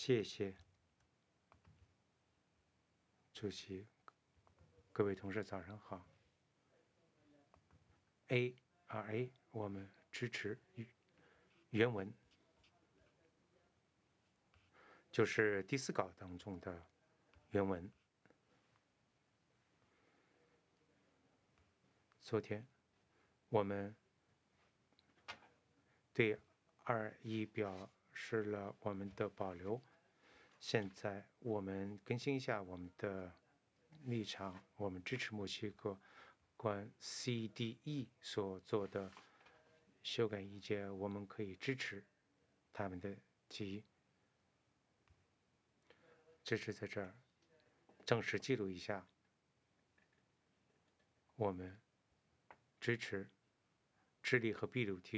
谢谢主席，各位同事早上好。ARA 我们支持原文，就是第4稿当中的原文。昨天我们对2.1表示了我们的保留，现在我们更新一下我们的立场，我们支持墨西哥关 CDE 所做的修改意见，我们可以支持他们的提议。这是在这儿正式记录一下，我们支持智利和秘鲁提